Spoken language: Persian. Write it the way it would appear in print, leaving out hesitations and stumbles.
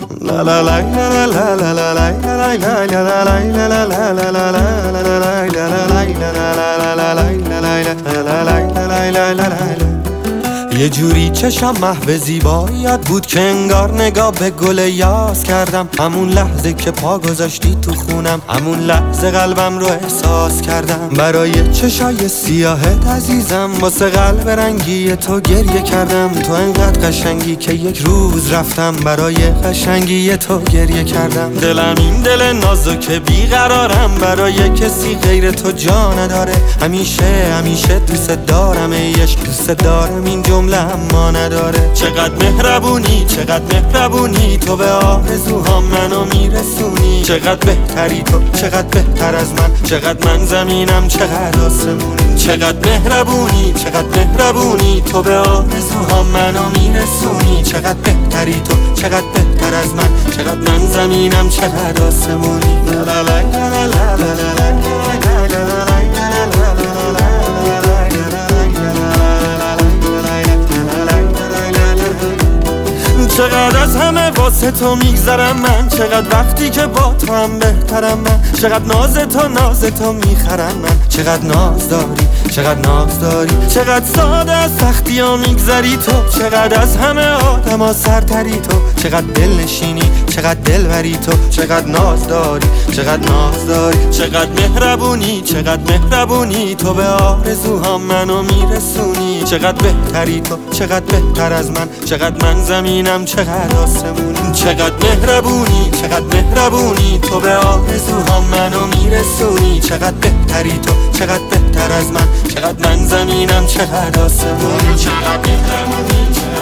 La la la la la la la la la la la la la. یه جوری چشم محو زیباییت بود که انگار نگاه به گل یاس کردم. همون لحظه که پا گذاشتی تو خونم، همون لحظه قلبم رو احساس کردم. برای چشای سیاهت عزیزم، واسه قلب رنگی تو گریه کردم. تو انقدر قشنگی که یک روز رفتم برای قشنگی تو گریه کردم. دلم این دل نازک بیقرارم، برای کسی غیر تو جا نداره. همیشه دوست دارم، ایش دوست دارم، این جمله اما نداره. چقدر مهربونی تو به آرزوهام منو میرسونی. چقدر بهتری تو، چقدر بهتر از من، چقدر من زمینم چقدر آسمونی. چقدر مهربونی تو به آرزوهام منو میرسونی. چقدر بهتری تو، چقدر بهتر از من، چقدر من زمینم چقدر آسمونی. لا لا لا لا لا لا لا. چقدر از همه واسه تو میگذرم من، چقدر وقتی که با تو هم بهترم من. چقدر ناز تو میخرم من، چقدر ناز داری، چقدر ساده از سختی ها میگذری تو. چقدر از همه آدم ها سرتری تو، چقدر دل نشینی، چقدر دل بری تو. چقدر ناز داری، چقدر مهربونی تو به آرزوهام منو میرسونی. چقدر بهتری تو، چقدر بهتر از من، چقدر من زمینم چقدر آسمونی. چقدر مهربونی تو به آرزوهام منو میرسونی. چقدر بهتری تو، چقدر بهتر از من، چقدر من زمینم چقدر آسمونی. چقدر مهربونی.